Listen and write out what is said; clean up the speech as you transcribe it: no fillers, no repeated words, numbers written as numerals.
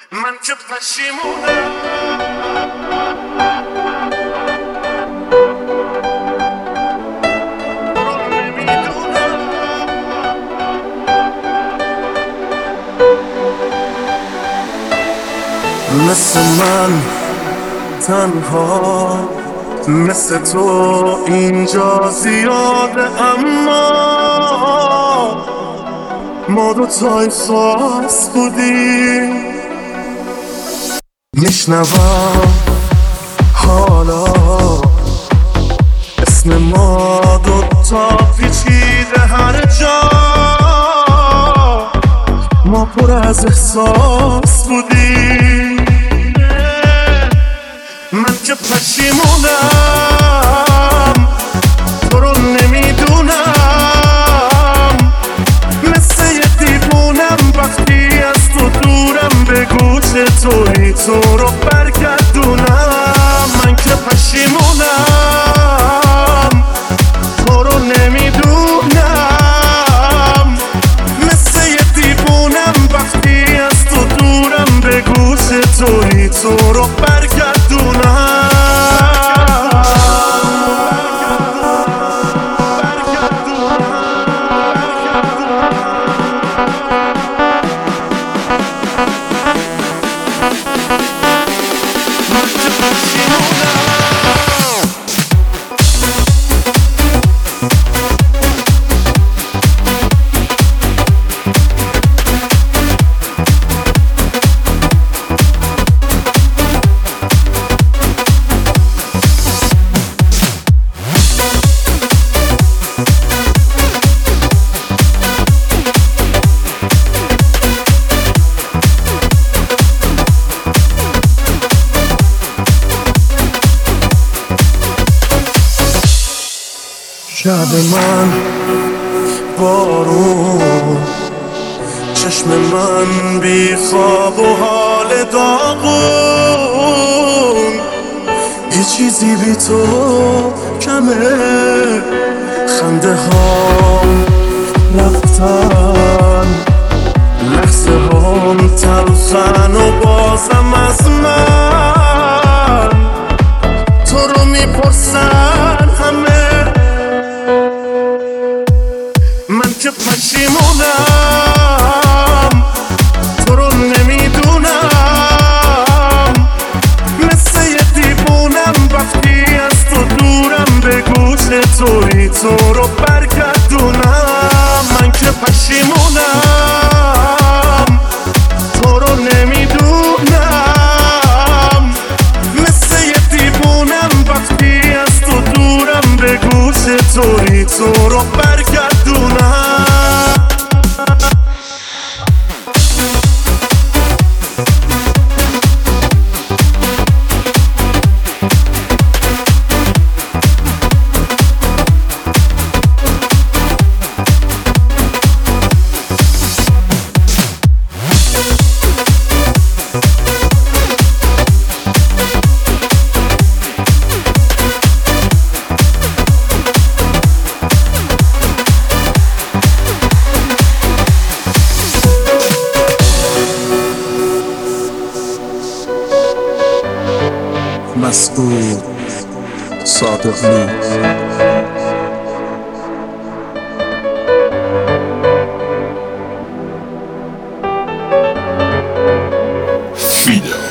من که پشیمونم مثل من تنها مثل تو اینجا زیاده، اما ما دوتای خاص بودیم. میشنوم حالا اسم ما دوتا پیچیده هر جا، ما پر از احساس بودیم. من که پشیمونم تو رو نمیدونم، مثل یه دیوونم وقتی از تو دورم، به گوش توی تو رو برگردونم. من که پشیمونم تو رو نمیدونم، مثل یه دیوونم وقتی از تو دورم، به گوش توی تو رو برگردونم. شب من بارون، چشم من بی خواب و حال داغون، یه چیزی بی تو کمه، خنده ها رفتن، لحظه هم تلخن و بازم از من تو رو میپرسن همه. من که پشیمونم تو رو نمیدونم، مثل یه دیوونم وقتی از تو دورم، به گوش توی تو رو برگردونم. من که پشیمونم تو رو نمیدونم، مثل یه دیوونم وقتی از تو دورم، به گوش توی تو رو برگردونم. مسعود صادقی. Fidel.